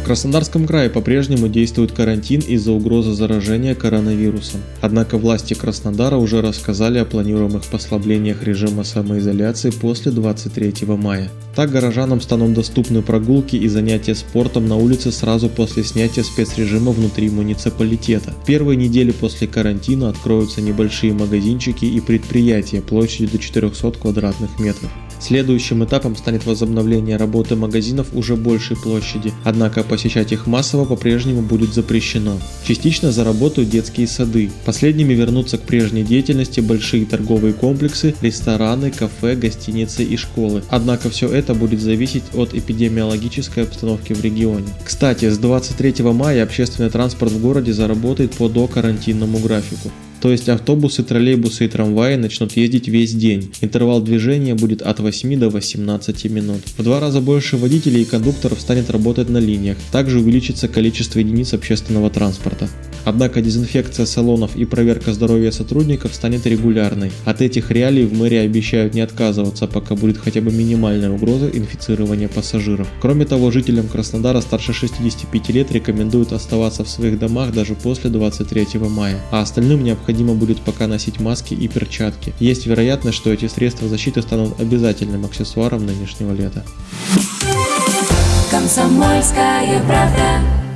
Краснодарском крае по-прежнему действует карантин из-за угрозы заражения коронавирусом. Однако власти Краснодара уже рассказали о планируемых послаблениях режима самоизоляции после 23 мая. Так горожанам станут доступны прогулки и занятия спортом на улице сразу после снятия спецрежима внутри муниципалитета. В первые недели после карантина откроются небольшие магазинчики и предприятия площадью до 400 квадратных метров. Следующим этапом станет возобновление работы магазинов уже большей площади, однако посещать их массово по-прежнему будет запрещено. Частично заработают детские сады. Последними вернутся к прежней деятельности большие торговые комплексы, рестораны, кафе, гостиницы и школы. Однако все это будет зависеть от эпидемиологической обстановки в регионе. Кстати, с 23 мая общественный транспорт в городе заработает по докарантинному графику. То есть автобусы, троллейбусы и трамваи начнут ездить весь день. Интервал движения будет от 8 до 18 минут. В 2 раза больше водителей и кондукторов станет работать на линиях. Также увеличится количество единиц общественного транспорта. Однако дезинфекция салонов и проверка здоровья сотрудников станет регулярной. От этих реалий в мэрии обещают не отказываться, пока будет хотя бы минимальная угроза инфицирования пассажиров. Кроме того, жителям Краснодара старше 65 лет рекомендуют оставаться в своих домах даже после 23 мая, а остальным необходимо будет пока носить маски и перчатки. Есть вероятность, что эти средства защиты станут обязательным аксессуаром нынешнего лета. Комсомольская правда.